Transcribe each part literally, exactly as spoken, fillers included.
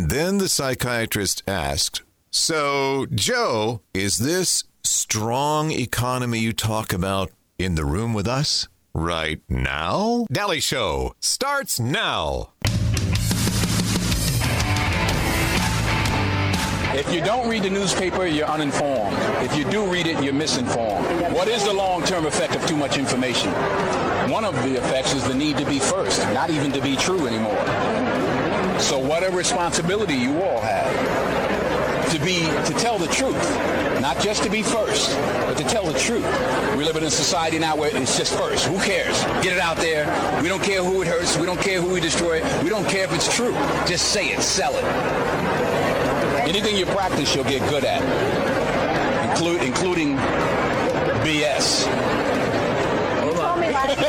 And then the psychiatrist asked, so, Joe, is this strong economy you talk about in the room with us right now? Daily Show starts now. If you don't read the newspaper, you're uninformed. If you do read it, you're misinformed. What is the long-term effect of too much information? One of the effects is the need to be first, not even to be true anymore. So what a responsibility you all have to be, to tell the truth, not just to be first, but to tell the truth. We live in a society now where it's just first. Who cares? Get it out there. We don't care who it hurts. We don't care who we destroy. We don't care if it's true. Just say it. Sell it. Anything you practice, you'll get good at, include, including B S. Hold on. mm,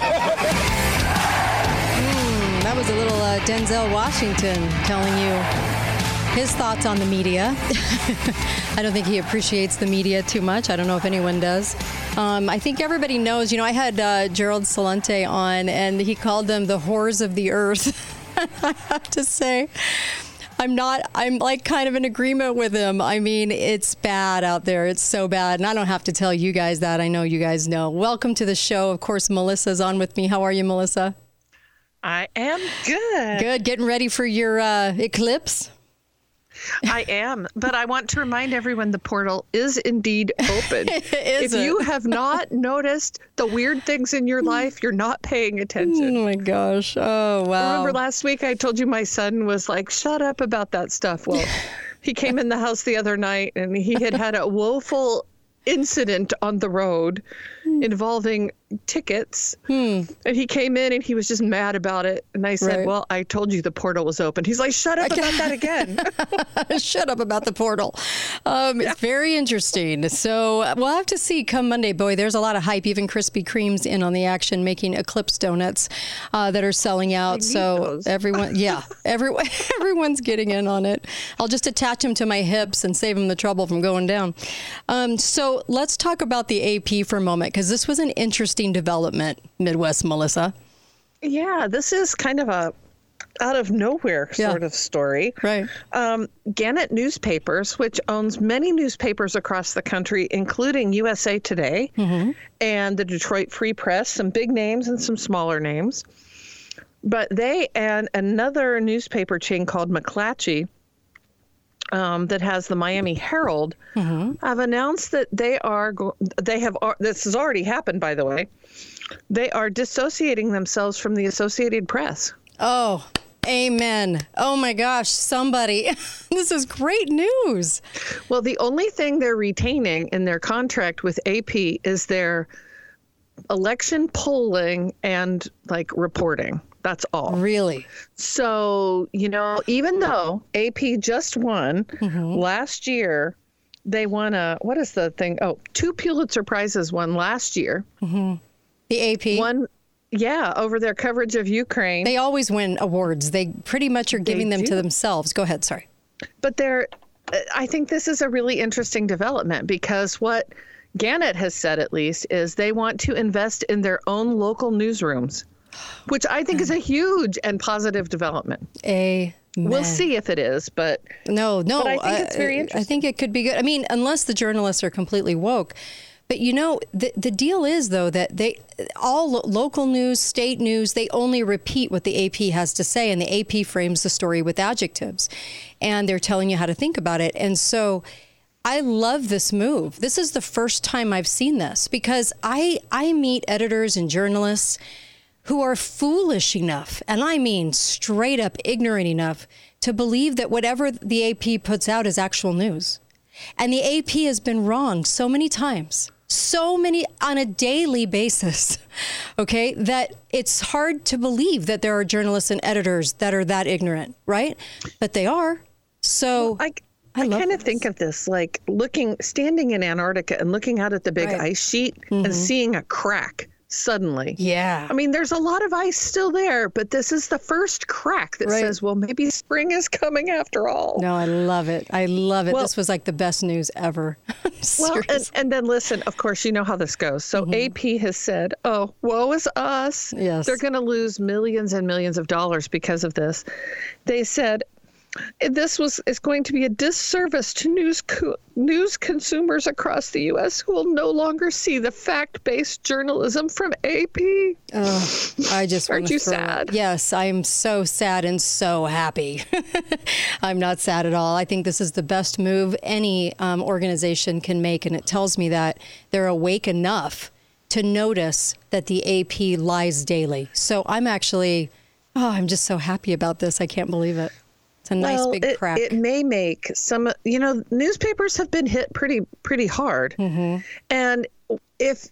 that was a little uh, Denzel Washington telling you his thoughts on the media. I don't think he appreciates the media too much. I don't know if anyone does. Um, I think everybody knows, you know, I had uh, Gerald Celente on, and he called them the whores of the earth. I have to say, I'm not, I'm like kind of in agreement with him. I mean, it's bad out there. It's so bad. And I don't have to tell you guys that. I know you guys know. Welcome to the show. Of course, Melissa's on with me. How are you, Melissa? I am good. Good. Getting ready for your uh, eclipse? I am, but I want to remind everyone the portal is indeed open. Is if it? you have not noticed the weird things in your life, you're not paying attention. Oh my gosh. Oh, wow. Remember last week I told you my son was like, shut up about that stuff. Well, he came in the house the other night and he had had a woeful incident on the road involving tickets. Hmm. And he came in and he was just mad about it. And I said, right. well, I told you the portal was open. He's like, shut up about that again. Shut up about the portal. Um, yeah. It's very interesting. So we'll have to see come Monday. Boy, there's a lot of hype. Even Krispy Kreme's in on the action, making Eclipse donuts uh, that are selling out. So those. everyone, yeah, everyone, everyone's getting in on it. I'll just attach them to my hips and save them the trouble from going down. Um, so let's talk about the A P for a moment, because this was an interesting development, Midwest Melissa. Yeah, this is kind of a out of nowhere sort yeah. of story. Right. Um, Gannett Newspapers, which owns many newspapers across the country, including U S A Today mm-hmm. and the Detroit Free Press, some big names and some smaller names. But they and another newspaper chain called McClatchy, Um, that has the Miami Herald, mm-hmm. have announced that they are, go- they have, this has already happened, by the way, they are dissociating themselves from the Associated Press. Oh, amen. Oh my gosh, somebody, this is great news. Well, the only thing they're retaining in their contract with A P is their election polling and like reporting. That's all. Really? So, you know, even though A P just won mm-hmm. last year, they won a, what is the thing? Oh, two Pulitzer Prizes won last year. Mm-hmm. The A P? One, yeah, over their coverage of Ukraine. They always win awards. They pretty much are giving they them do. to themselves. Go ahead, sorry. But they're, I think this is a really interesting development, because what Gannett has said, at least, is they want to invest in their own local newsrooms, which I think is a huge and positive development. Amen. We'll see if it is, but no, no. But I think it's very interesting. I think it could be good. I mean, unless the journalists are completely woke. But you know, the the deal is though that they all lo- local news, state news, they only repeat what the A P has to say, and the A P frames the story with adjectives, and they're telling you how to think about it. And so, I love this move. This is the first time I've seen this, because I I meet editors and journalists who are foolish enough, and I mean straight up ignorant enough, to believe that whatever the A P puts out is actual news. And the A P has been wrong so many times, so many on a daily basis, okay, that it's hard to believe that there are journalists and editors that are that ignorant, right? But they are. So well, I, I, I kind of think of this like looking, standing in Antarctica and looking out at the big right. ice sheet mm-hmm. and seeing a crack. Suddenly. Yeah. I mean, there's a lot of ice still there, but this is the first crack that right. says, well, maybe spring is coming after all. No, I love it. I love it. Well, this was like the best news ever. well, and, and then listen, of course, you know how this goes. So mm-hmm. A P has said, oh, woe is us. Yes. They're going to lose millions and millions of dollars because of this. They said, This was is going to be a disservice to news co- news consumers across the U S who will no longer see the fact-based journalism from A P. Oh, I just aren't you sad? It. Yes, I am so sad and so happy. I'm not sad at all. I think this is the best move any um, organization can make, and it tells me that they're awake enough to notice that the A P lies daily. So I'm actually, oh, I'm just so happy about this. I can't believe it. It's a nice well, big it, crack. It may make some, you know, newspapers have been hit pretty, pretty hard. Mm-hmm. And if,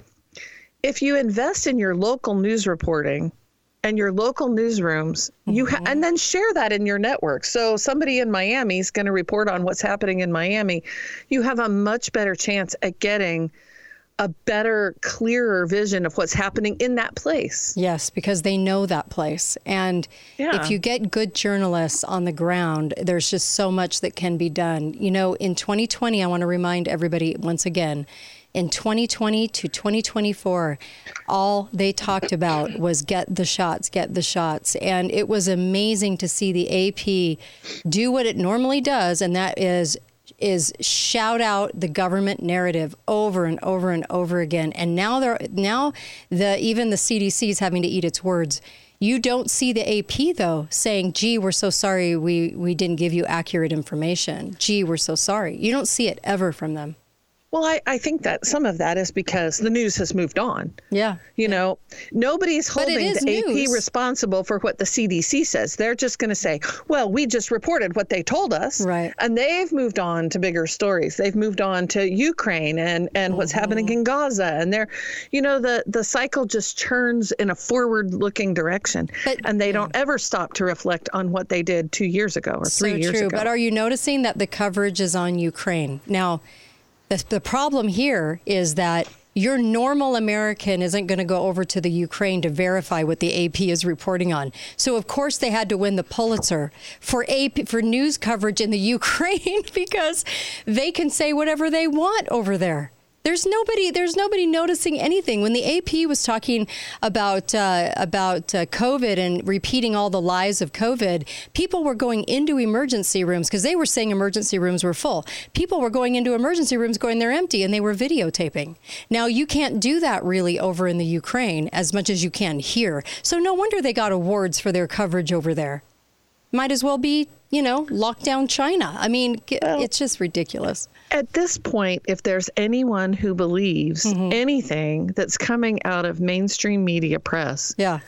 if you invest in your local news reporting and your local newsrooms, mm-hmm. you ha- and then share that in your network. So somebody in Miami is going to report on what's happening in Miami. You have a much better chance at getting a better, clearer vision of what's happening in that place. Yes, because they know that place. And yeah. if you get good journalists on the ground, there's just so much that can be done. You know, in twenty twenty, I want to remind everybody once again, in twenty twenty to twenty twenty-four, all they talked about was get the shots, get the shots. And it was amazing to see the A P do what it normally does, and that is is shout out the government narrative over and over and over again. And now they're now the even the C D C is having to eat its words. You don't see the A P, though, saying, gee, we're so sorry we, we didn't give you accurate information. Gee, we're so sorry. You don't see it ever from them. Well, I, I think that some of that is because the news has moved on. Yeah. You know, nobody's holding the news. A P responsible for what the C D C says. They're just going to say, well, we just reported what they told us. Right. And they've moved on to bigger stories. They've moved on to Ukraine and, and mm-hmm. what's happening in Gaza. And they're, you know, the, the cycle just turns in a forward looking direction. But, and they don't ever stop to reflect on what they did two years ago or three so years true. ago. But are you noticing that the coverage is on Ukraine? Now, The, the problem here is that your normal American isn't going to go over to the Ukraine to verify what the A P is reporting on. So, of course, they had to win the Pulitzer for A P, for news coverage in the Ukraine because they can say whatever they want over there. There's nobody. There's nobody noticing anything. When the A P was talking about uh, about uh, COVID and repeating all the lies of COVID, people were going into emergency rooms because they were saying emergency rooms were full. People were going into emergency rooms, going they're empty, and they were videotaping. Now you can't do that really over in the Ukraine as much as you can here. So no wonder they got awards for their coverage over there. Might as well be, you know, locked down China. I mean, well, it's just ridiculous. At this point, if there's anyone who believes mm-hmm. anything that's coming out of mainstream media press, yeah,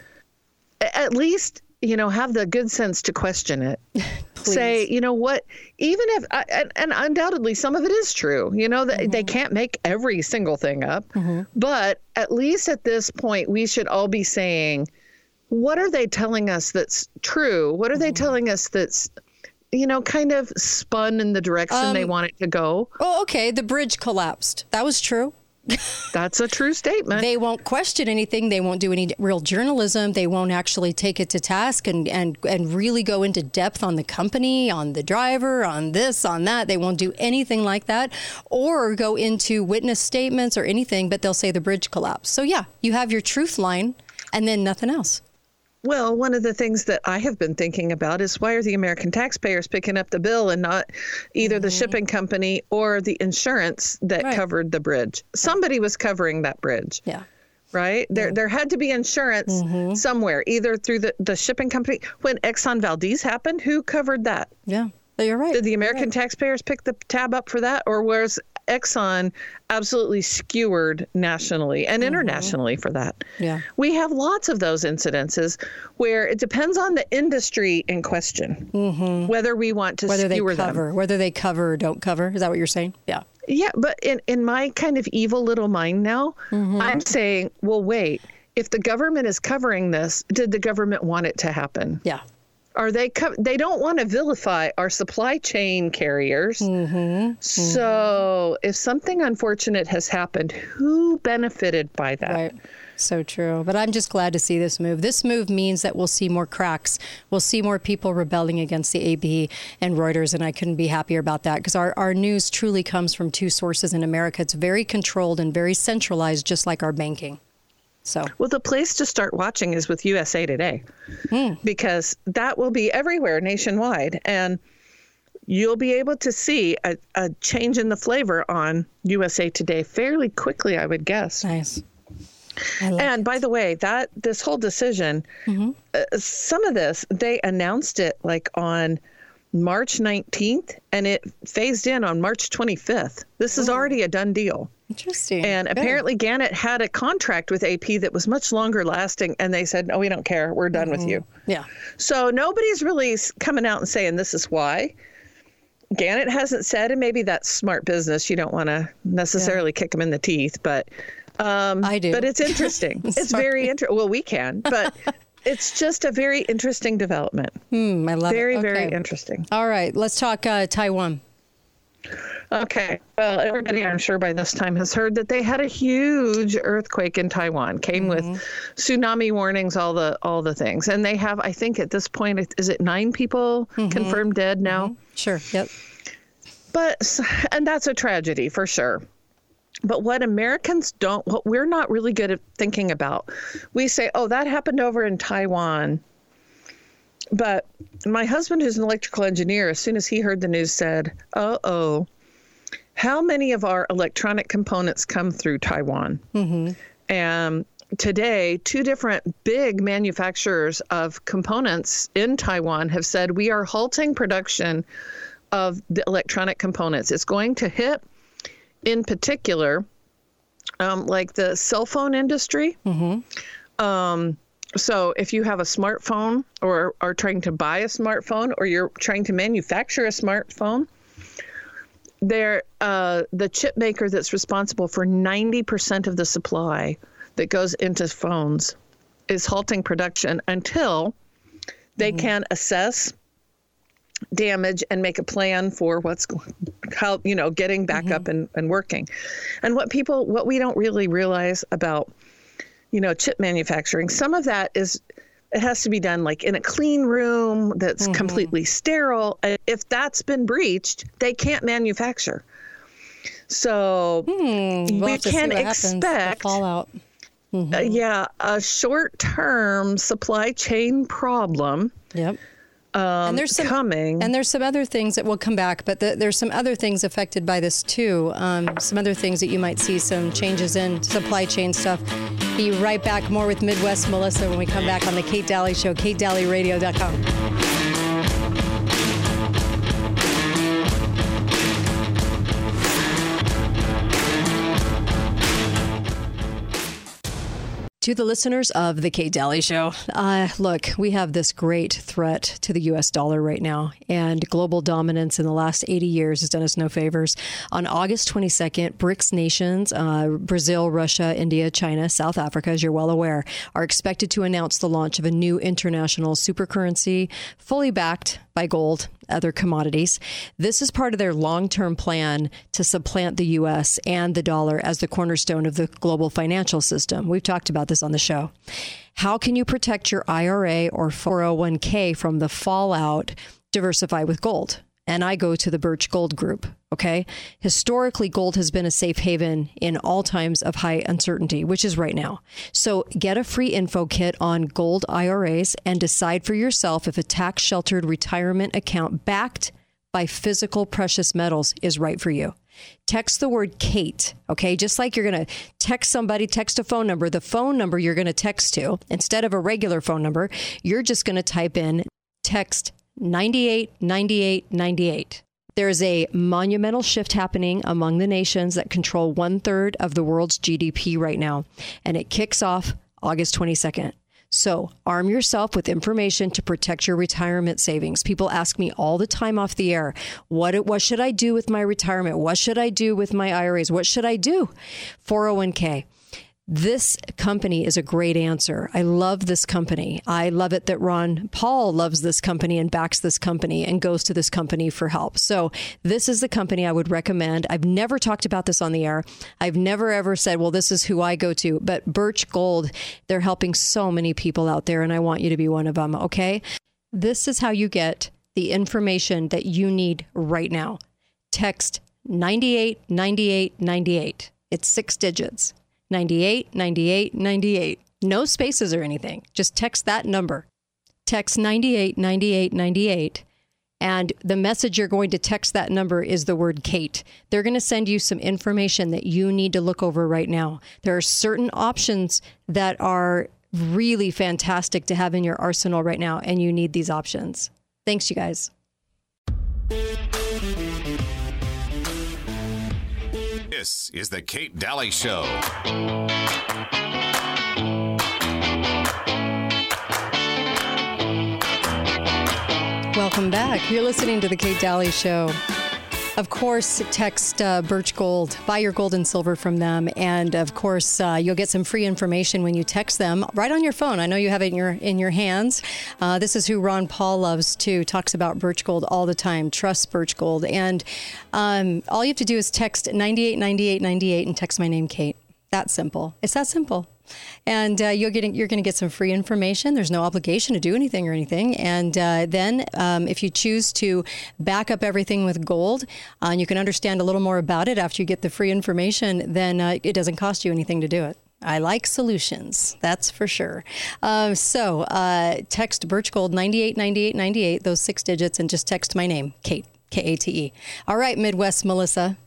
at least, you know, have the good sense to question it. Say, you know what, even if, and, and undoubtedly some of it is true, you know, that mm-hmm. they can't make every single thing up, mm-hmm. but at least at this point, we should all be saying, what are they telling us that's true? What are mm-hmm. they telling us that's, you know, kind of spun in the direction um, they want it to go? Oh, okay. The bridge collapsed. That was true. That's a true statement. They won't question anything. They won't do any real journalism. They won't actually take it to task and, and, and really go into depth on the company, on the driver, on this, on that. They won't do anything like that or go into witness statements or anything, but they'll say the bridge collapsed. So, yeah, you have your truth line and then nothing else. Well, one of the things that I have been thinking about is why are the American taxpayers picking up the bill and not either mm-hmm. the shipping company or the insurance that right. covered the bridge? Somebody was covering that bridge. Yeah. Right? There yeah. there had to be insurance mm-hmm. somewhere, either through the, the shipping company. When Exxon Valdez happened, who covered that? Yeah, you're right. Did the American right. taxpayers pick the tab up for that? Or was Exxon absolutely skewered nationally and internationally mm-hmm. for that? Yeah. We have lots of those incidences where it depends on the industry in question, mm-hmm. whether we want to whether skewer they cover, them. Whether they cover or don't cover. Is that what you're saying? Yeah. Yeah, but in, in my kind of evil little mind now, mm-hmm. I'm saying, well, wait, if the government is covering this, did the government want it to happen? Yeah. Are they co- they don't want to vilify our supply chain carriers. Mm-hmm. So if something unfortunate has happened, who benefited by that? Right. So true. But I'm just glad to see this move. This move means that we'll see more cracks. We'll see more people rebelling against the A P and Reuters, and I couldn't be happier about that because our, our news truly comes from two sources in America. It's very controlled and very centralized, just like our banking. So, well, the place to start watching is with U S A Today, mm. because that will be everywhere nationwide. And you'll be able to see a, a change in the flavor on U S A Today fairly quickly, I would guess. Nice. And by the way, that this whole decision, mm-hmm. uh, some of this, they announced it like on March nineteenth, and it phased in on March twenty-fifth. This Ooh. is already a done deal. Interesting. And Good. apparently Gannett had a contract with A P that was much longer lasting, and they said, no, we don't care. We're done mm-hmm. with you. Yeah. So nobody's really coming out and saying this is why. Gannett hasn't said, and maybe that's smart business. You don't want to necessarily yeah. kick them in the teeth, but um, I do. But it's interesting. It's very interesting. Well, we can, but it's just a very interesting development. Hmm, I love very, it. Very, okay. very interesting. All right, let's talk uh, Taiwan. Okay. Well, everybody, I'm sure by this time has heard that they had a huge earthquake in Taiwan. Came mm-hmm. with tsunami warnings, all the all the things, and they have. I think at this point, is it nine people mm-hmm. confirmed dead now? Mm-hmm. Sure. Yep. But and that's a tragedy for sure. But what Americans don't, what we're not really good at thinking about, we say, oh, that happened over in Taiwan. But my husband, who's an electrical engineer, as soon as he heard the news, said, uh-oh, how many of our electronic components come through Taiwan? Mm-hmm. And today, two different big manufacturers of components in Taiwan have said, we are halting production of the electronic components. It's going to hit, in particular, um, like the cell phone industry. Mm-hmm. Um, so if you have a smartphone or are trying to buy a smartphone or you're trying to manufacture a smartphone, there, uh, the chip maker that's responsible for ninety percent of the supply that goes into phones is halting production until they mm-hmm. can assess damage and make a plan for what's how you know getting back mm-hmm. up and, and working. And what people what we don't really realize about you know chip manufacturing, some of that is it has to be done like in a clean room that's mm-hmm. completely sterile. If that's been breached, they can't manufacture. So hmm. we'll we can expect fallout. Mm-hmm. Uh, yeah, a short-term supply chain problem. Yep. Um, and there's some, coming. And there's some other things that will come back, but the, there's some other things affected by this too. Um, some other things that you might see some changes in supply chain stuff. Be right back. More with Midwest Melissa when we come back on the Kate Daly Show, kate daly radio dot com. To the listeners of the Kate Daly Show, uh, look, we have this great threat to the U S dollar right now, and global dominance in the last eighty years has done us no favors. On August twenty-second, BRICS nations, uh, Brazil, Russia, India, China, South Africa, as you're well aware, are expected to announce the launch of a new international supercurrency fully backed by gold, other commodities. This is part of their long-term plan to supplant the U S and the dollar as the cornerstone of the global financial system. We've talked about this on the show. How can you protect your I R A or four oh one k from the fallout? Diversify with gold. And I go to the Birch Gold Group, okay? Historically, gold has been a safe haven in all times of high uncertainty, which is right now. So get a free info kit on gold I R As and decide for yourself if a tax-sheltered retirement account backed by physical precious metals is right for you. Text the word Kate, okay? Just like you're going to text somebody, text a phone number, the phone number you're going to text to, instead of a regular phone number, you're just going to type in text ninety-eight ninety-eight ninety-eight. There is a monumental shift happening among the nations that control one third of the world's G D P right now, and it kicks off August twenty-second. So arm yourself with information to protect your retirement savings. People ask me all the time off the air, what, what should I do with my retirement? What should I do with my I R As? What should I do? four oh one k. This company is a great answer. I love this company. I love it that Ron Paul loves this company and backs this company and goes to this company for help. So this is the company I would recommend. I've never talked about this on the air. I've never, ever said, well, this is who I go to. But Birch Gold, they're helping so many people out there, and I want you to be one of them, okay? This is how you get the information that you need right now. Text ninety-eight ninety-eight ninety-eight. It's six digits. ninety-eight ninety-eight ninety-eight. No spaces or anything. Just text that number. Text ninety-eight ninety-eight ninety-eight. And the message you're going to text that number is the word Kate. They're going to send you some information that you need to look over right now. There are certain options that are really fantastic to have in your arsenal right now, and you need these options. Thanks, you guys. This is the Kate Daly Show. Welcome back. You're listening to the Kate Daly Show. Of course, text uh, Birch Gold. Buy your gold and silver from them. And of course, uh, you'll get some free information when you text them right on your phone. I know you have it in your in your hands. Uh, this is who Ron Paul loves too. Talks about Birch Gold all the time. Trust Birch Gold. And um, all you have to do is text ninety-eight ninety-eight ninety-eight and text my name, Kate. That simple. It's that simple. And uh, you're getting, you're going to get some free information. There's no obligation to do anything or anything. And uh, then um, if you choose to back up everything with gold, uh, and you can understand a little more about it after you get the free information, then uh, it doesn't cost you anything to do it. I like solutions, that's for sure. Um, so uh, text Birch Gold ninety-eight ninety-eight ninety-eight, those six digits, and just text my name, Kate, K A T E. All right, Midwest Melissa.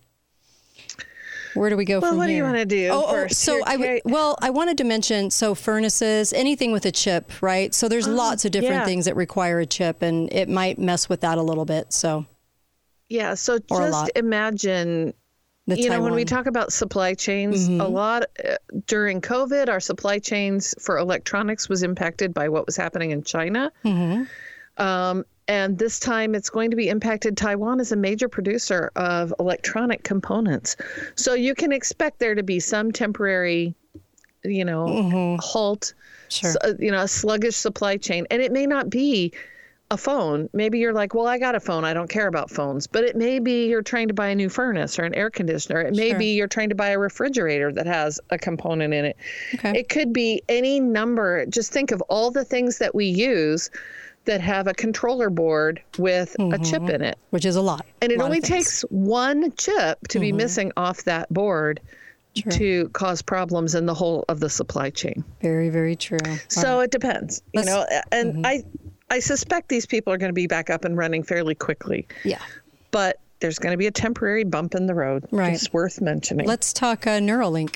Where do we go well, from here? Well, what do you want to do oh, first? Oh, so Here, I w- well, I wanted to mention, so furnaces, anything with a chip, right? So there's oh, lots of different yeah. things that require a chip, and it might mess with that a little bit. So yeah, so just imagine, the you Taiwan. know, when we talk about supply chains, mm-hmm. a lot uh, during COVID, our supply chains for electronics was impacted by what was happening in China. Mm-hmm. Um, And this time it's going to be impacted. Taiwan is a major producer of electronic components. So you can expect there to be some temporary, you know, mm-hmm. halt, sure. uh, you know, a sluggish supply chain. And it may not be a phone. Maybe you're like, well, I got a phone. I don't care about phones. But it may be you're trying to buy a new furnace or an air conditioner. It may sure. be you're trying to buy a refrigerator that has a component in it. Okay. It could be any number. Just think of all the things that we use that have a controller board with mm-hmm. a chip in it. Which is a lot. And it lot only takes one chip to mm-hmm. be missing off that board true. to cause problems in the whole of the supply chain. Very, very true. So wow. it depends. Let's, you know, and mm-hmm. I I suspect these people are going to be back up and running fairly quickly. Yeah. But there's going to be a temporary bump in the road. Right. It's worth mentioning. Let's talk uh, Neuralink.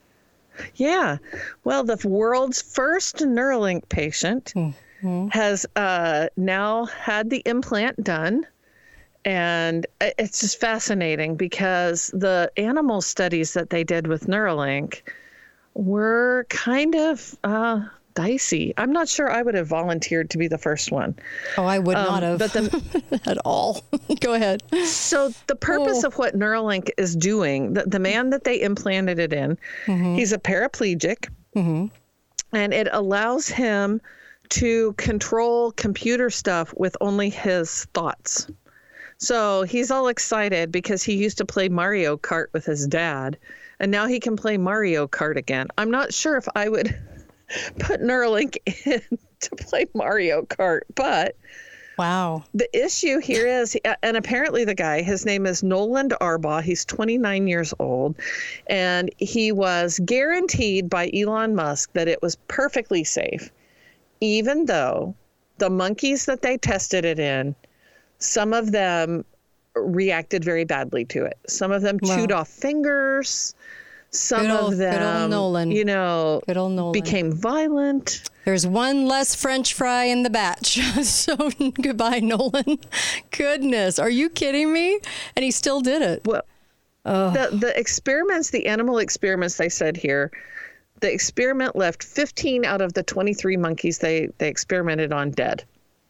Yeah. Well, the world's first Neuralink patient mm. Mm-hmm. has uh, now had the implant done. And it's just fascinating because the animal studies that they did with Neuralink were kind of uh, dicey. I'm not sure I would have volunteered to be the first one. Oh, I would um, not have but the, at all. Go ahead. So the purpose oh. of what Neuralink is doing, the, the man that they implanted it in, mm-hmm. he's a paraplegic, mm-hmm. and it allows him to control computer stuff with only his thoughts. So he's all excited because he used to play Mario Kart with his dad, and now he can play Mario Kart again. I'm not sure if I would put Neuralink in to play Mario Kart, but wow. The issue here is, and apparently the guy, his name is Nolan Arbaugh. He's twenty-nine years old, and he was guaranteed by Elon Musk that it was perfectly safe, even though the monkeys that they tested it in, some of them reacted very badly to it. Some of them wow. chewed off fingers. Some good old, of them, good old Nolan. you know, good old Nolan. became violent. There's one less French fry in the batch. So goodbye, Nolan. Goodness, are you kidding me? And he still did it. Well, oh. the the experiments, the animal experiments, they said here, the experiment left fifteen out of the twenty-three monkeys they, they experimented on dead.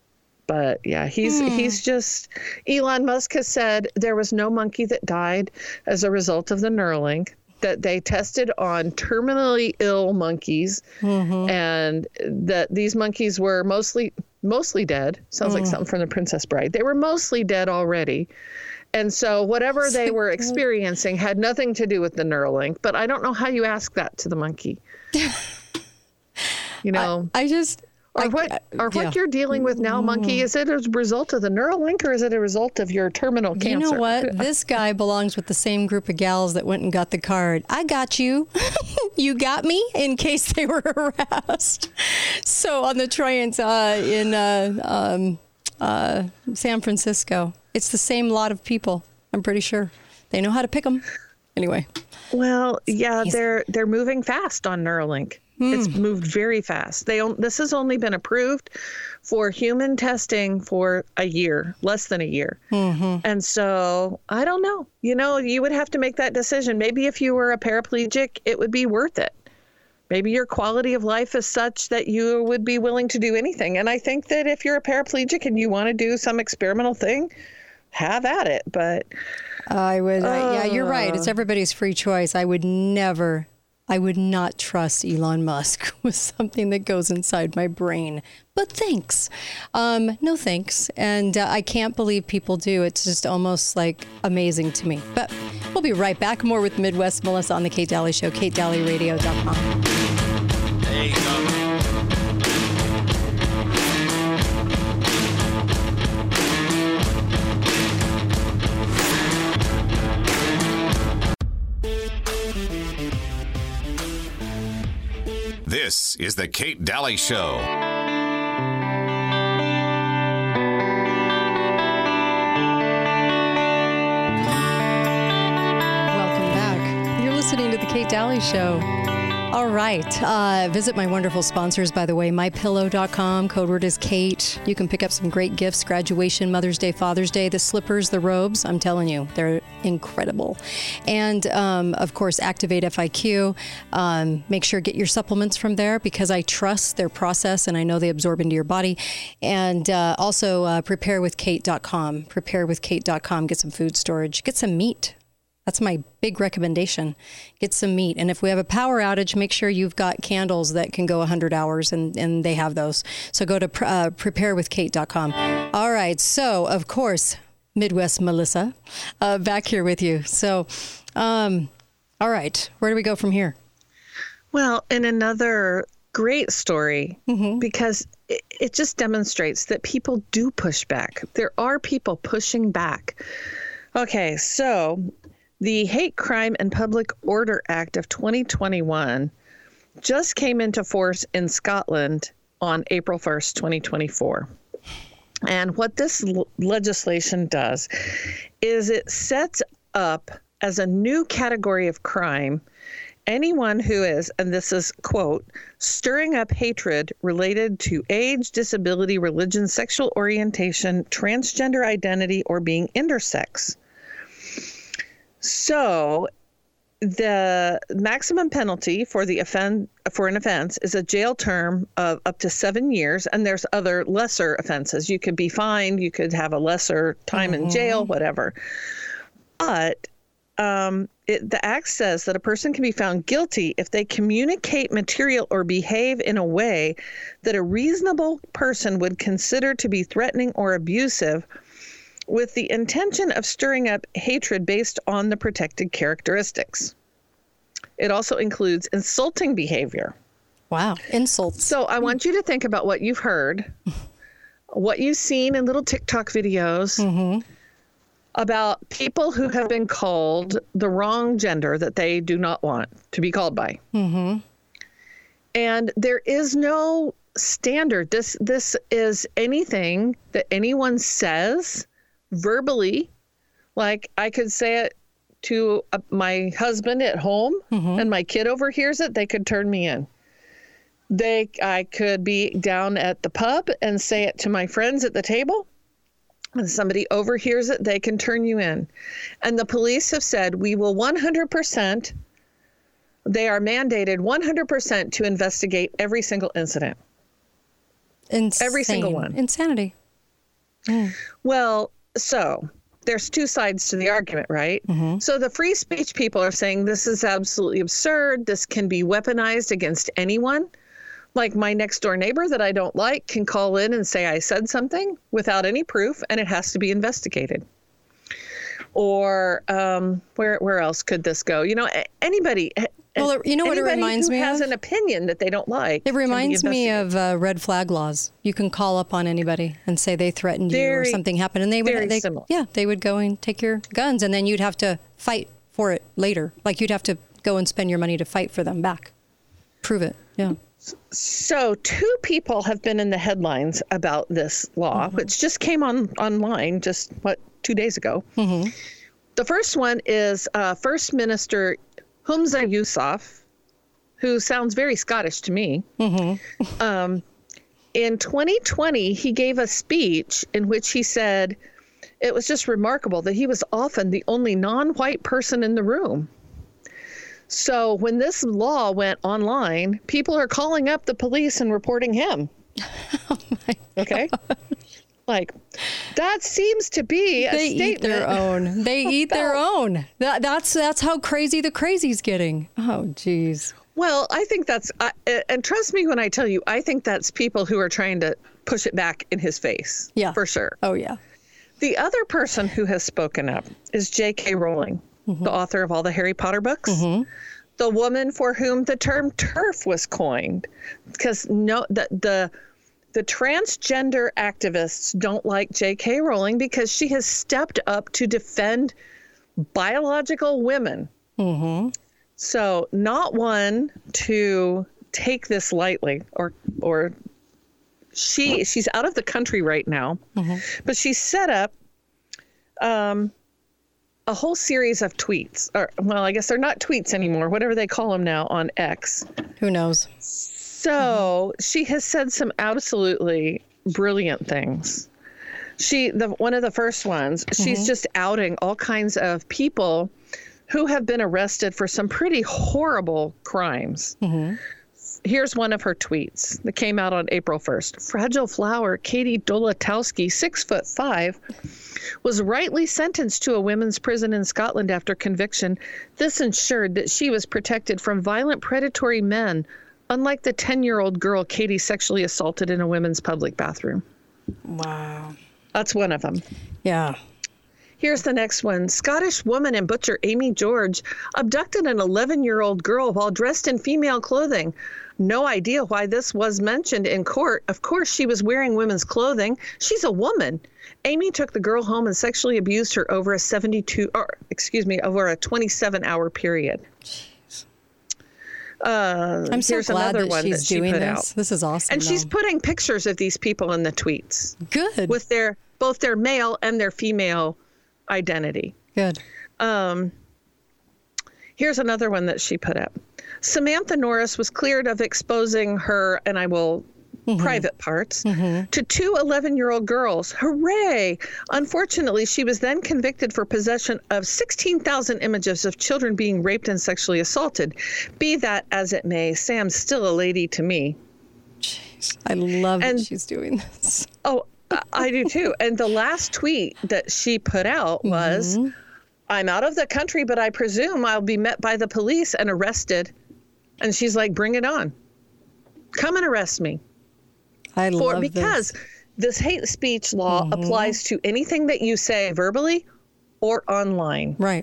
But yeah, he's mm. he's just, Elon Musk has said there was no monkey that died as a result of the Neuralink, that they tested on terminally ill monkeys, mm-hmm. and that these monkeys were mostly mostly dead. Sounds mm. like something from The Princess Bride. They were mostly dead already. And so whatever they were experiencing had nothing to do with the Neuralink. But I don't know how you ask that to the monkey. You know, I, I just... Or I, what or what yeah. you're dealing with now, Monkey, is it a result of the Neuralink or is it a result of your terminal cancer? You know what? This guy belongs with the same group of gals that went and got the card. I got you. You got me in case they were harassed. So on the trains uh, in uh, um, uh, San Francisco, it's the same lot of people, I'm pretty sure. They know how to pick them. Anyway. Well, yeah, He's... they're they're moving fast on Neuralink. Hmm. It's moved very fast. They this has only been approved for human testing for a year, less than a year. Mm-hmm. And so I don't know. You know, you would have to make that decision. Maybe if you were a paraplegic, it would be worth it. Maybe your quality of life is such that you would be willing to do anything. And I think that if you're a paraplegic and you want to do some experimental thing, have at it. But I would. Uh, I, yeah, you're right. It's Uh. everybody's free choice. I would never. I would not trust Elon Musk with something that goes inside my brain. But thanks. Um, no thanks. And uh, I can't believe people do. It's just almost like amazing to me. But we'll be right back. More with Midwest Melissa on the Kate Daly Show, kate daly radio dot com. There you go. This is the Kate Daly Show. Welcome back. You're listening to the Kate Daly Show. All right. Uh, visit my wonderful sponsors, by the way, my pillow dot com. Code word is Kate. You can pick up some great gifts, graduation, Mother's Day, Father's Day, the slippers, the robes. I'm telling you, they're incredible. And, um, of course, Activate F I Q. Um, make sure get your supplements from there because I trust their process and I know they absorb into your body. And uh, also uh, prepare with kate dot com. prepare with kate dot com. Get some food storage. Get some meat. That's my big recommendation. Get some meat. And if we have a power outage, make sure you've got candles that can go one hundred hours, and, and they have those. So go to uh, prepare with kate dot com. All right. So, of course, Midwest Melissa, uh, back here with you. So, um, all right. Where do we go from here? Well, in another great story, mm-hmm. because it, it just demonstrates that people do push back. There are people pushing back. Okay. So the Hate Crime and Public Order Act of twenty twenty-one just came into force in Scotland on April first, twenty twenty-four. And what this l- legislation does is it sets up as a new category of crime anyone who is, and this is, quote, stirring up hatred related to age, disability, religion, sexual orientation, transgender identity, or being intersex. So the maximum penalty for the offend for an offense is a jail term of up to seven years, and there's other lesser offenses. You could be fined, you could have a lesser time mm-hmm. in jail, whatever. But um, it, the act says that a person can be found guilty if they communicate material or behave in a way that a reasonable person would consider to be threatening or abusive, with the intention of stirring up hatred based on the protected characteristics. It also includes insulting behavior. Wow, insults. So I want you to think about what you've heard, what you've seen in little TikTok videos mm-hmm. about people who have been called the wrong gender that they do not want to be called by. Mm-hmm. And there is no standard. This, this is anything that anyone says verbally. Like I could say it to uh, my husband at home mm-hmm. and my kid overhears it, they could turn me in. They, I could be down at the pub and say it to my friends at the table, and somebody overhears it, they can turn you in. And the police have said, we will one hundred percent, they are mandated one hundred percent to investigate every single incident. Insane. Every single one. Insanity. Mm. Well, so there's two sides to the argument, right? Mm-hmm. So the free speech people are saying this is absolutely absurd. This can be weaponized against anyone. Like my next door neighbor that I don't like can call in and say I said something without any proof, and it has to be investigated. Or um, where where else could this go? You know, anybody, Well, it, you know what it reminds me of? Anybody who has an opinion that they don't like. It reminds me of uh, red flag laws. You can call up on anybody and say they threatened you very, or something happened, and they would, very they, similar. yeah, they would go and take your guns, and then you'd have to fight for it later. Like you'd have to go and spend your money to fight for them back. Prove it. Yeah. So two people have been in the headlines about this law, mm-hmm. which just came on online just what two days ago. Mm-hmm. The first one is uh, First Minister Humza Yousaf, who sounds very Scottish to me. Mm-hmm. um, in twenty twenty, he gave a speech in which he said it was just remarkable that he was often the only non-white person in the room. So when this law went online, people are calling up the police and reporting him. Oh my okay? God. Like, that seems to be a they statement. Eat their own. They eat their own. That, that's that's how crazy the crazy's getting. Oh, geez. Well, I think that's, uh, and trust me when I tell you, I think that's people who are trying to push it back in his face. Yeah. For sure. Oh, yeah. The other person who has spoken up is J K Rowling, mm-hmm. the author of all the Harry Potter books. Mm-hmm. The woman for whom the term TERF was coined, because no, the, the the transgender activists don't like J K Rowling because she has stepped up to defend biological women. Mm-hmm. So not one to take this lightly, or or she she's out of the country right now, mm-hmm. but she set up um. a whole series of tweets, or well, I guess they're not tweets anymore, whatever they call them now on X. Who knows? So mm-hmm. she has said some absolutely brilliant things. She, the one of the first ones, mm-hmm. she's just outing all kinds of people who have been arrested for some pretty horrible crimes. Mm-hmm. Here's one of her tweets that came out on April first. Fragile Flower Katie Dolatowski, six foot five, was rightly sentenced to a women's prison in Scotland after conviction. This ensured that she was protected from violent predatory men, unlike the ten-year-old girl Katie sexually assaulted in a women's public bathroom. Wow. That's one of them. Yeah. Here's the next one. Scottish woman and butcher Amy George abducted an eleven-year-old girl while dressed in female clothing. No idea why this was mentioned in court. Of course, she was wearing women's clothing. She's a woman. Amy took the girl home and sexually abused her over a seventy-two, or excuse me, over a twenty-seven hour period. Jeez. Uh, I'm so here's glad another that one she's that she doing put this. Out. This is awesome. And though. she's putting pictures of these people in the tweets. Good. With their both their male and their female identity. Good. Um, here's another one that she put up. Samantha Norris was cleared of exposing her, and I will, mm-hmm. private parts, mm-hmm. to two eleven-year-old girls. Hooray! Unfortunately, she was then convicted for possession of sixteen thousand images of children being raped and sexually assaulted. Be that as it may, Sam's still a lady to me. Jeez, I love and, that she's doing this. Oh, I do too. And the last tweet that she put out was, mm-hmm. I'm out of the country, but I presume I'll be met by the police and arrested. And she's like, bring it on. Come and arrest me. I For, love because this. this hate speech law mm-hmm. applies to anything that you say verbally or online. Right.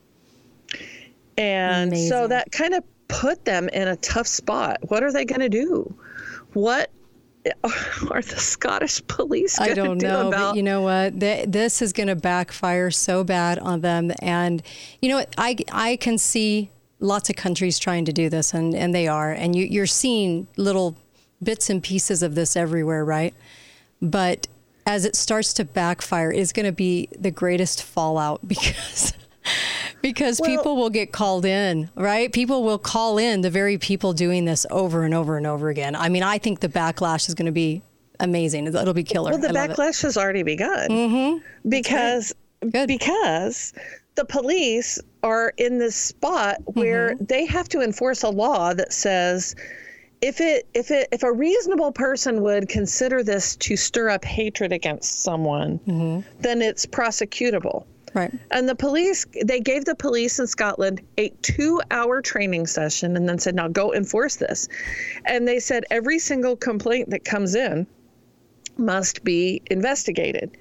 And Amazing. So that kind of put them in a tough spot. What are they going to do? What are the Scottish police going to do about? I don't know, but you know what? This is going to backfire so bad on them. And you know what? I, I can see lots of countries trying to do this, and, and they are. And you, you're seeing little bits and pieces of this everywhere, right? But as it starts to backfire, it's going to be the greatest fallout because... Because well, people will get called in, right? People will call in the very people doing this over and over and over again. I mean, I think the backlash is going to be amazing. It'll be killer. Well, the backlash has already begun. Mm-hmm. Because because the police are in this spot where mm-hmm. they have to enforce a law that says if it if it if a reasonable person would consider this to stir up hatred against someone, mm-hmm. then it's prosecutable. Right. And the police, they gave the police in Scotland a two-hour training session and then said, now go enforce this. And they said every single complaint that comes in must be investigated.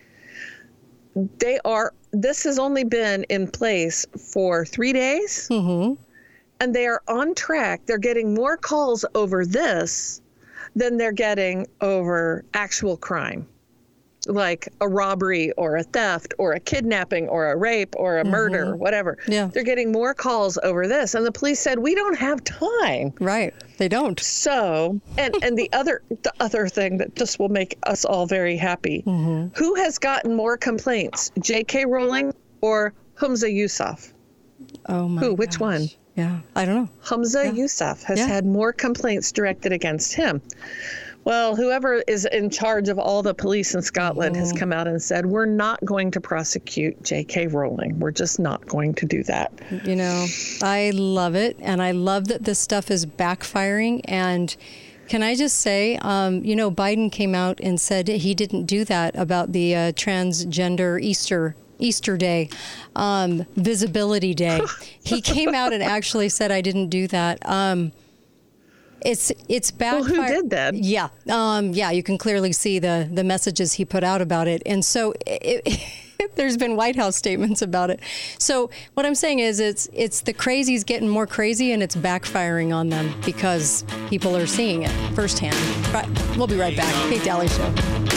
They are, this has only been in place for three days. Mm-hmm. and they are on track. They're getting more calls over this than they're getting over actual crime, like a robbery or a theft or a kidnapping or a rape or a mm-hmm. murder or whatever. Yeah. They're getting more calls over this. And the police said, we don't have time. Right. They don't. So, and, and the other the other thing that just will make us all very happy, mm-hmm. who has gotten more complaints, J K. Rowling or Humza Yousaf? Oh, my Who? Which gosh. one? Yeah, I don't know. Humza yeah. Yousaf has yeah. had more complaints directed against him. Well, whoever is in charge of all the police in Scotland mm-hmm. has come out and said, we're not going to prosecute J K. Rowling. We're just not going to do that. You know, I love it. And I love that this stuff is backfiring. And can I just say, um, you know, Biden came out and said he didn't do that about the uh, transgender Easter Easter Day, um, Visibility Day. He came out and actually said, I didn't do that. Um, it's it's backfired. Well, who did that? Yeah. Um, yeah, you can clearly see the, the messages he put out about it. And so it, it, there's been White House statements about it. So what I'm saying is it's it's the crazies getting more crazy and it's backfiring on them because people are seeing it firsthand. But we'll be right back. Kate Daly Show.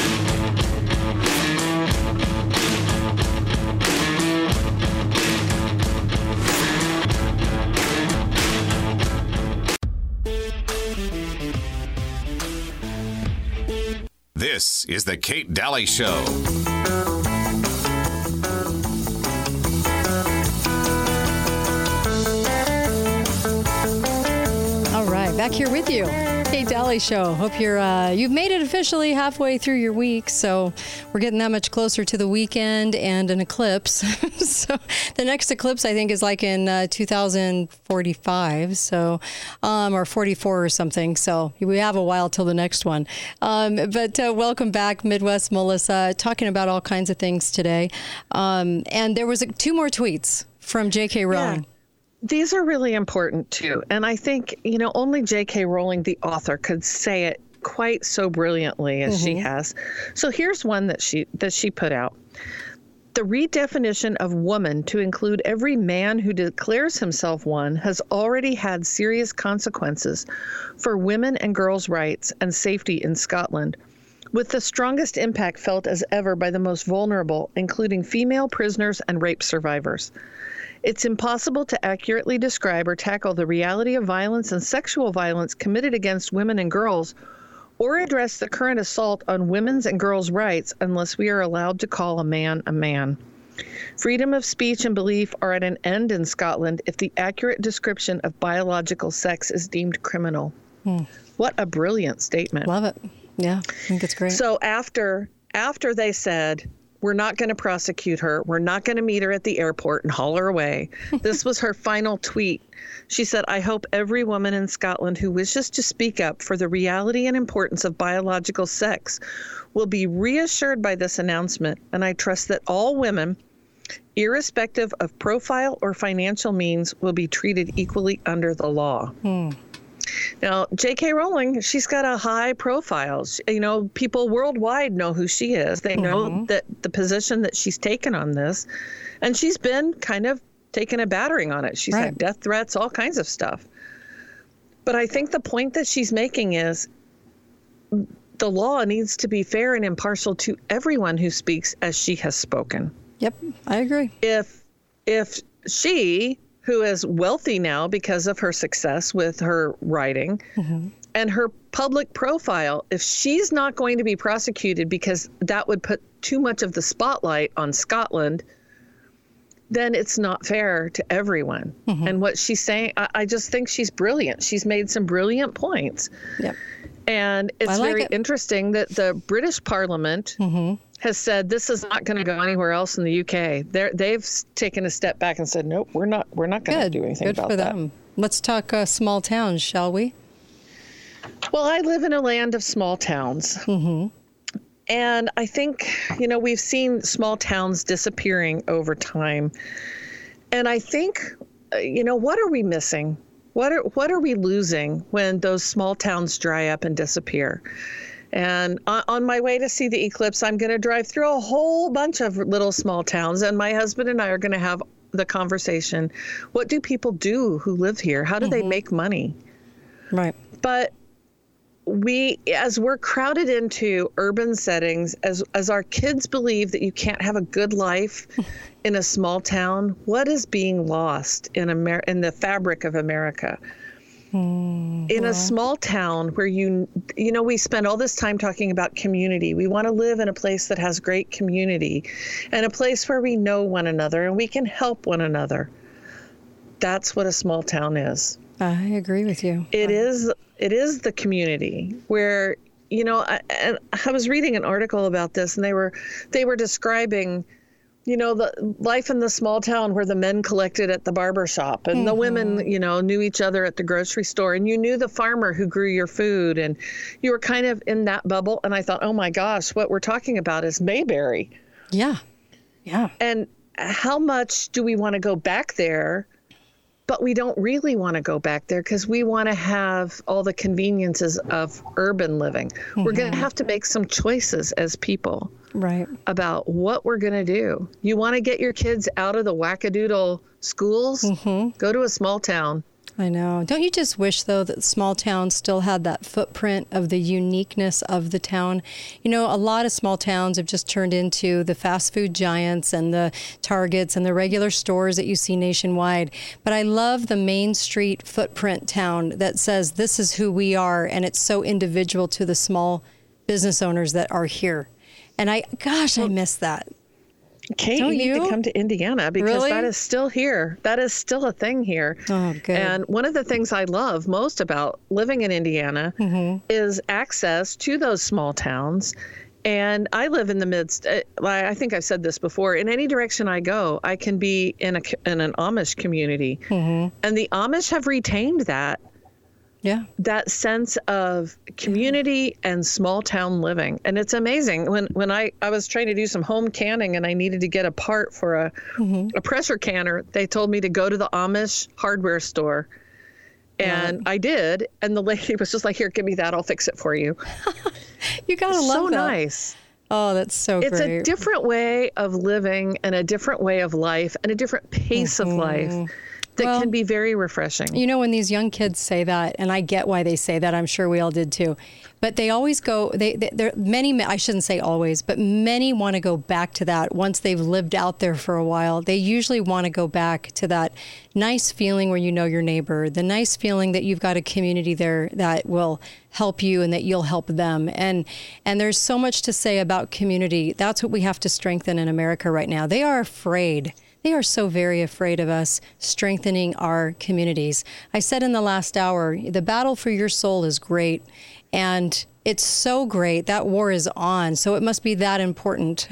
This is the Kate Daly Show. All right, back here with you. Kate Daly Show. Hope you're uh, you've made it officially halfway through your week, so we're getting that much closer to the weekend and an eclipse. So the next eclipse, I think, is like in uh, two thousand forty-five, so um, or forty-four or something. So we have a while till the next one. Um, but uh, welcome back, Midwest Melissa, talking about all kinds of things today. Um, and there was uh, two more tweets from J K. Rowling. Yeah. These are really important, too. And I think, you know, only J K. Rowling, the author, could say it quite so brilliantly as mm-hmm. she has. So here's one that she that she put out. The redefinition of woman to include every man who declares himself one has already had serious consequences for women and girls' rights and safety in Scotland, with the strongest impact felt as ever by the most vulnerable, including female prisoners and rape survivors. It's impossible to accurately describe or tackle the reality of violence and sexual violence committed against women and girls, or address the current assault on women's and girls' rights unless we are allowed to call a man a man. Freedom of speech and belief are at an end in Scotland if the accurate description of biological sex is deemed criminal. Hmm. What a brilliant statement. Love it. Yeah, I think it's great. So after after they said, we're not going to prosecute her, we're not going to meet her at the airport and haul her away, this was her final tweet. She said, I hope every woman in Scotland who wishes to speak up for the reality and importance of biological sex will be reassured by this announcement, and I trust that all women, irrespective of profile or financial means, will be treated equally under the law. Hmm. Now, J K. Rowling, she's got a high profile. You know, people worldwide know who she is. They know mm-hmm. that the position that she's taken on this, and she's been kind of taking a battering on it. She's right. had death threats, all kinds of stuff. But I think the point that she's making is the law needs to be fair and impartial to everyone who speaks as she has spoken. Yep, I agree. If if she, who is wealthy now because of her success with her writing mm-hmm. and her public profile, if she's not going to be prosecuted because that would put too much of the spotlight on Scotland, then it's not fair to everyone. Mm-hmm. And what she's saying, I, I just think she's brilliant. She's made some brilliant points. Yep. And it's like very it. interesting that the British Parliament mm-hmm. has said this is not going to go anywhere else in the U K. They're, they've taken a step back and said, nope, we're not we're not going to do anything Good about for that. Them. Let's talk uh, small towns, shall we? Well, I live in a land of small towns. Mm-hmm. And I think, you know, we've seen small towns disappearing over time. And I think, uh, you know, what are we missing? What are what are we losing when those small towns dry up and disappear? And on, on my way to see the eclipse, I'm going to drive through a whole bunch of little small towns, and my husband and I are going to have the conversation, what do people do who live here? How do mm-hmm. they make money? Right. But we, as we're crowded into urban settings, as as our kids believe that you can't have a good life in a small town, what is being lost in Amer- in the fabric of America? Mm, in well. a small town where you, you know, we spend all this time talking about community. We want to live in a place that has great community and a place where we know one another and we can help one another. That's what a small town is. I agree with you. It is. It is the community where, you know, I, and I was reading an article about this, and they were they were describing, you know, the life in the small town where the men collected at the barber shop and mm-hmm. the women, you know, knew each other at the grocery store, and you knew the farmer who grew your food, and you were kind of in that bubble. And I thought, oh my gosh, what we're talking about is Mayberry. Yeah. Yeah. And how much do we want to go back there? But we don't really want to go back there because we want to have all the conveniences of urban living. Mm-hmm. We're going to have to make some choices as people right. about what we're going to do. You want to get your kids out of the wackadoodle schools? Mm-hmm. Go to a small town. I know. Don't you just wish, though, that small towns still had that footprint of the uniqueness of the town? You know, a lot of small towns have just turned into the fast food giants and the Targets and the regular stores that you see nationwide. But I love the Main Street footprint town that says this is who we are, and it's so individual to the small business owners that are here. And I, gosh, I miss that. Kate, Don't you need you? to come to Indiana because Really? that is still here. That is still a thing here. Oh, good. And one of the things I love most about living in Indiana mm-hmm. is access to those small towns. And I live in the midst, I think I've said this before, in any direction I go, I can be in a in an Amish community. Mm-hmm. And the Amish have retained that. Yeah. That sense of community and small town living. And it's amazing. When when I, I was trying to do some home canning and I needed to get a part for a, mm-hmm. a pressure canner, they told me to go to the Amish hardware store. And yeah. I did. And the lady was just like, here, give me that. I'll fix it for you. You got to love so that. So nice. Oh, that's so it's great. It's a different way of living and a different way of life and a different pace mm-hmm. of life. That well, can be very refreshing. You know, when these young kids say that, and I get why they say that, I'm sure we all did too, but they always go, they, they there many, I shouldn't say always, but many want to go back to that once they've lived out there for a while. They usually want to go back to that nice feeling where you know your neighbor, the nice feeling that you've got a community there that will help you and that you'll help them. And and there's so much to say about community. That's what we have to strengthen in America right now. They are afraid. They are so very afraid of us strengthening our communities. I said in the last hour, the battle for your soul is great. And it's so great. That war is on. So it must be that important.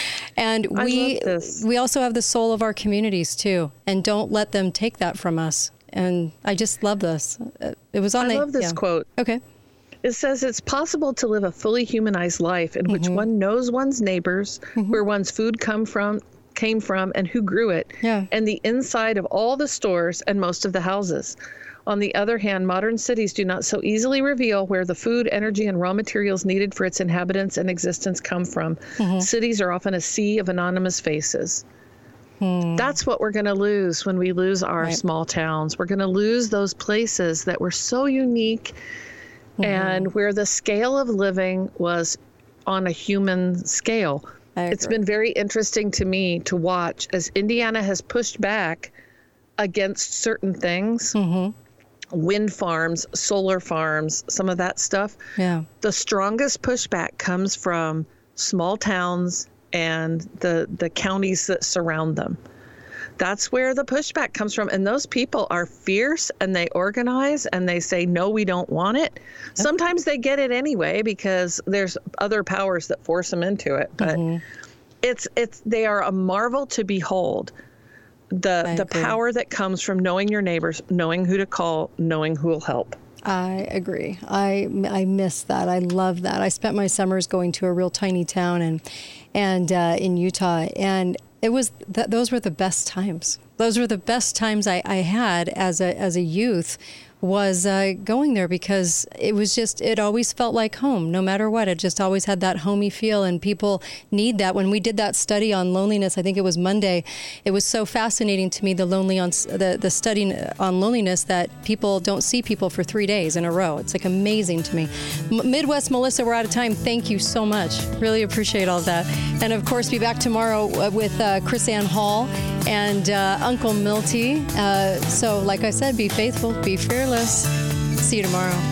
And we we also have the soul of our communities, too. And don't let them take that from us. And I just love this. It was on I the... I love this yeah. quote. Okay. It says it's possible to live a fully humanized life in mm-hmm. which one knows one's neighbors, mm-hmm. where one's food come from, came from, and who grew it, yeah. and the inside of all the stores and most of the houses. On the other hand, modern cities do not so easily reveal where the food, energy, and raw materials needed for its inhabitants and existence come from. Mm-hmm. Cities are often a sea of anonymous faces. Hmm. That's what we're going to lose when we lose our right. small towns. We're going to lose those places that were so unique mm-hmm. and where the scale of living was on a human scale. It's been very interesting to me to watch as Indiana has pushed back against certain things, mm-hmm. wind farms, solar farms, some of that stuff. Yeah. The strongest pushback comes from small towns and the the counties that surround them. That's where the pushback comes from. And those people are fierce and they organize and they say, no, we don't want it. Yep. Sometimes they get it anyway because there's other powers that force them into it. But mm-hmm. it's it's they are a marvel to behold. The I the agree. Power that comes from knowing your neighbors, knowing who to call, knowing who will help. I agree. I I miss that. I love that. I spent my summers going to a real tiny town and and uh, in Utah, and it was th- those were the best times. Those were the best times I, I had as a as a youth, was uh, going there, because it was just, it always felt like home, no matter what. It just always had that homey feel, and people need that. When we did that study on loneliness, I think it was Monday, it was so fascinating to me, the lonely on the, the study on loneliness, that people don't see people for three days in a row. It's like amazing to me. M- Midwest Melissa, we're out of time. Thank you so much. Really appreciate all of that. And of course, be back tomorrow with uh, Chris Ann Hall and uh, Uncle Milty. Uh, so like I said, be faithful, be fearless. See you tomorrow.